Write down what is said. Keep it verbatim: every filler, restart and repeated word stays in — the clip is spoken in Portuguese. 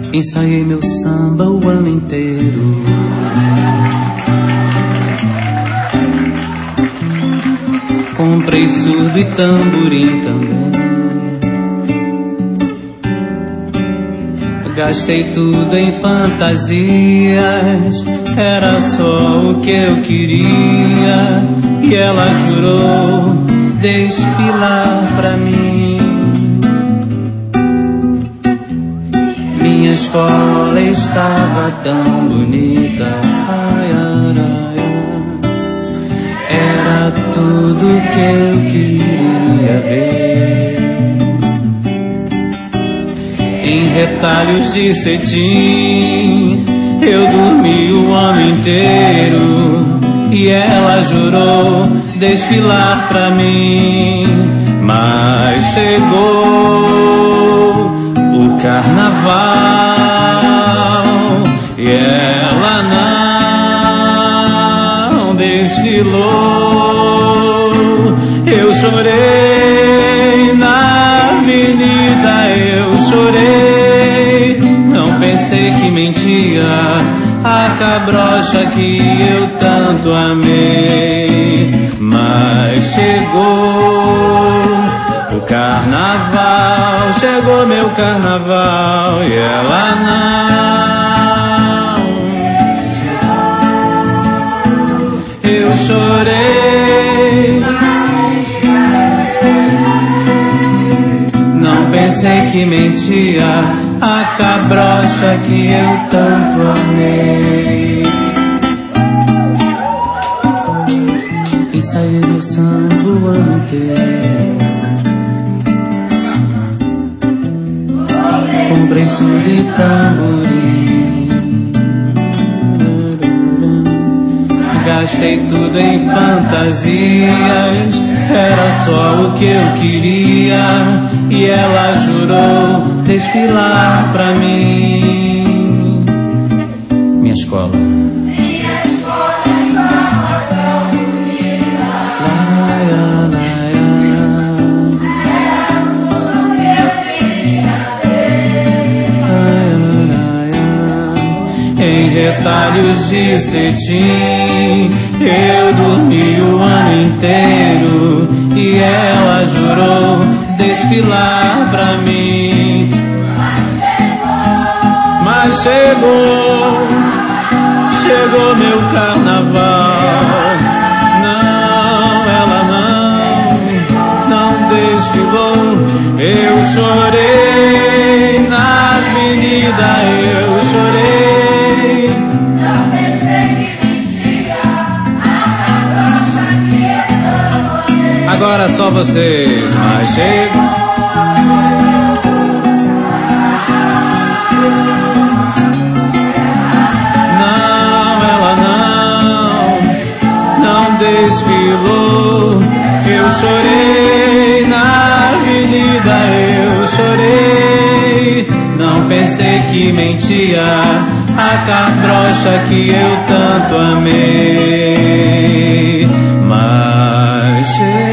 Ensaiei meu samba o ano inteiro. Comprei surdo e tamborim também. Gastei tudo em fantasias, era só o que eu queria. E ela jurou desfilar pra mim. Minha escola estava tão bonita, ai, ai, ai. Era tudo que eu queria ver. Em retalhos de cetim eu dormi o ano inteiro. E ela jurou desfilar pra mim. Mas chegou o carnaval e ela não desfilou. Eu chorei na avenida, eu chorei. Não pensei que mentia a cabrocha que eu tanto amei. Mas chegou o carnaval, chegou meu carnaval e ela não. Eu chorei, não pensei que mentia a cabrocha que eu tanto amei. Ensaiei meu samba o ano inteiro. Comprei surdo e tamborim. Gastei tudo em fantasias, era só o que eu queria. E ela jurou desfilar pra mim. Minha escola, minha escola estava tão bonita. laia, laia. Era tudo que eu queria ter. Em retalhos de cetim eu dormi o ano inteiro. E ela jurou desfilar pra mim. Mas chegou, chegou meu carnaval. Não, ela não, não desfilou. Eu chorei na avenida, eu chorei. Não pensei que mentia a cabrocha que eu tanto amei. Agora só vocês, mas chegou. Desfilou, eu chorei na avenida, eu chorei. Não pensei que mentia a cabrocha que eu tanto amei. Mas